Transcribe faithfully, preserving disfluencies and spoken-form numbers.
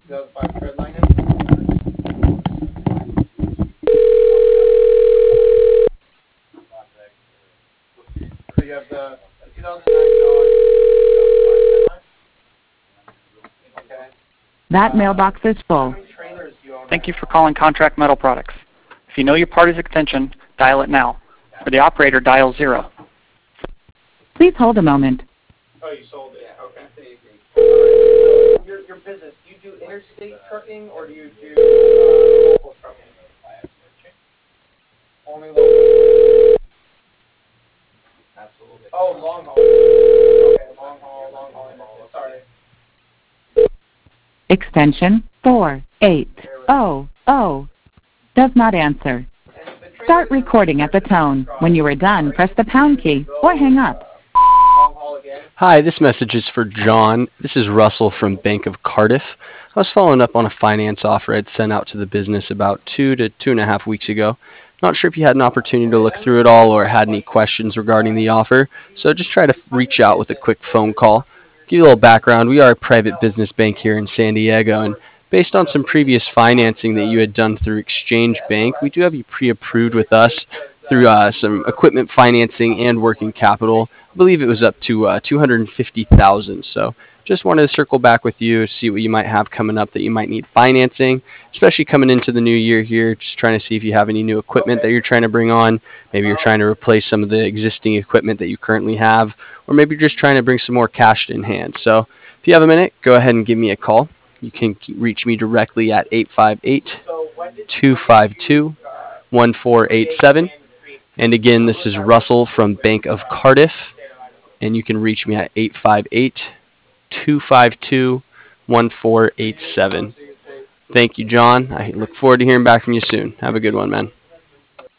two thousand five Treadliner. So you have the, the two thousand nine Dodge. Okay. That mailbox is How full. many trailers do you own? Thank you for calling Contract Metal Products. If you know your party's extension, dial it now. For the operator, dial zero. Please hold a moment. Oh, you sold it. Yeah, okay. So your, your business, do you do interstate trucking or do you do uh, local trucking? Only local. Absolutely. Oh, long haul. Okay, long haul, long haul. Sorry. Extension four eight zero zero. Does not answer. Start recording at the tone. When you are done, press the pound key or hang up. Hi, this message is for John. This is Russell from Bank of Cardiff. I was following up on a finance offer I'd sent out to the business about two to two and a half weeks ago. Not sure if you had an opportunity to look through it all or had any questions regarding the offer, so just try to reach out with a quick phone call. Give you a little background. We are a private business bank here in San Diego, and based on some previous financing that you had done through Exchange Bank, we do have you pre-approved with us through uh, some equipment financing and working capital. I believe it was up to uh, two hundred fifty thousand dollars. So just wanted to circle back with you, see what you might have coming up that you might need financing, especially coming into the new year here, just trying to see if you have any new equipment that you're trying to bring on. Maybe you're trying to replace some of the existing equipment that you currently have, or maybe you're just trying to bring some more cash in hand. So if you have a minute, go ahead and give me a call. You can reach me directly at eight five eight, two five two, one four eight seven. And again, this is Russell from Bank of Cardiff, and you can reach me at eight five eight, two five two, one four eight seven. Thank you, John. I look forward to hearing back from you soon. Have a good one, man.